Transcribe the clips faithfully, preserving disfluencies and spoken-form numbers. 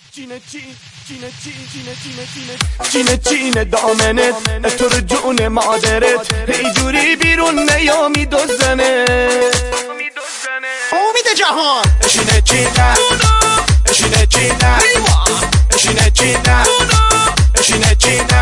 چینه چین چینه چین چینه چینه چینه چینه دامنت تو رو جون مادرت اینجوری بیرون نیامی دوزنه امید جهان اشینه چینه اشینه چینه اشینه چینه اشینه چینه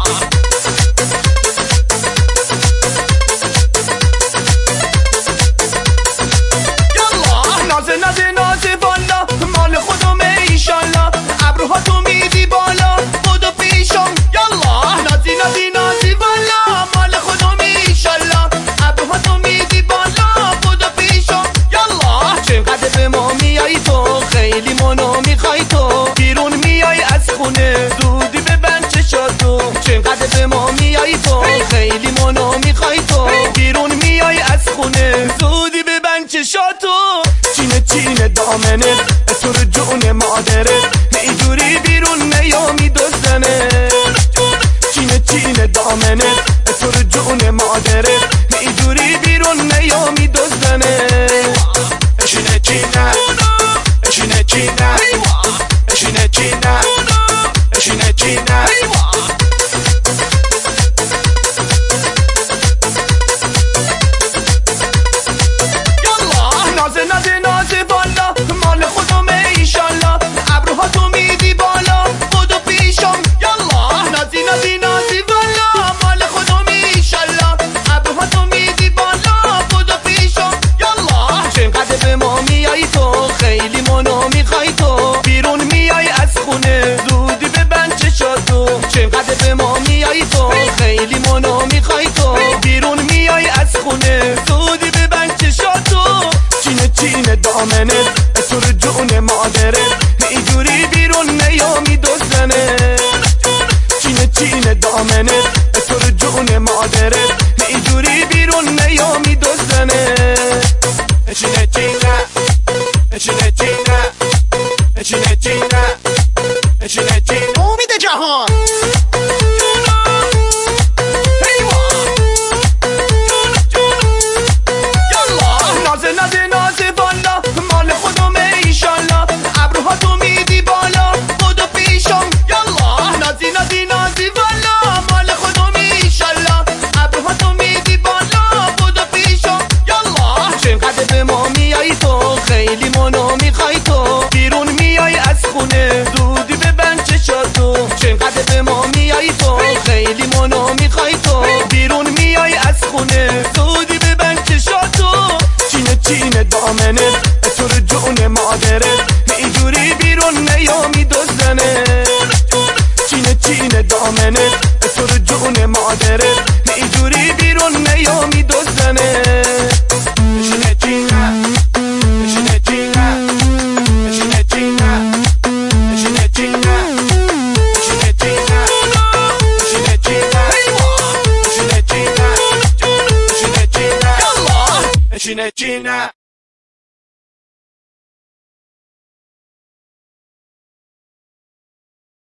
نازه نازه نازه بالا مال خودمه ایشالله ابروها تو میدی بالا بودو پیشم یالا نازی نازی نازی بالا مال خودمه ایشالله ابروها تو میدی بالا بودو پیشم یالا چقدر به ما میای تو خیلی منو میخوای تو بیرون میای از خونه زودی ببند چشاتو چقدر به ما میای تو خیلی منو میخوای تو بیرون میای از خونه زودی ببند چشاتو چینه چینه دامنت تو رو جون مادرت اینجوری بیرون نیامی دوزنه چینه چینه دامنت تو رو جون مادرت اینجوری بیرون نیامی دوزنه اشینه چینه اشینه چینه اشینه چینه اشینه چینه نازه نازه نازه بالا مال خودمه ایشالله ابروها تو میدی بالا بودو پیشم یالا نازی نازی نازی بالا مال خودمه ایشالله ابروها تو میدی بالا بودو پیشم یالا چقدر به ما میای تو خیلی منو میخوای تو بیرون میای از خونه زودی ببند چشاتو چقدر به ما میای تو خیلی منو میخوای تو بیرون میای از خونه زودی ببند چشاتو چینه چینه دامنت تو رو جون مادرت اینجوری بیرون نیامی دوزنه چینه چینه دامنت تو رو جون مادرت اینجوری بیرون نیامی دوزنه چینه چینه چینه چینه چینه چینه چینه چینه امید جهان نازه نازه نازه بالا مال خودمه ایشالله ابروها تو میدی بالا بودو پیشم یالا نازی نازی نازی بالا مال خودمه ایشالله ابروها تو میدی بالا بودو پیشم یالا چقدر به ما میای تو خیلی منو میخوای تو بیرون میای از خونه زودی ببند چشاتو چقدر به ما میای تو خیلی منو میخوای تو بیرون میای از خونه زودی ببند چشاتو چینه چینه دامنت تو رو جون مادرت اینجوری بیرون نیامی دوزنه چینه چینه دامنت تو رو جون مادرت اینجوری بیرون نیامی دوزنه اشینه چینه اشینه چینه اشینه چینه اشینه چینه اشینه چینه اشینه چینه اشینه چینه اشینه چینه اشینه چینه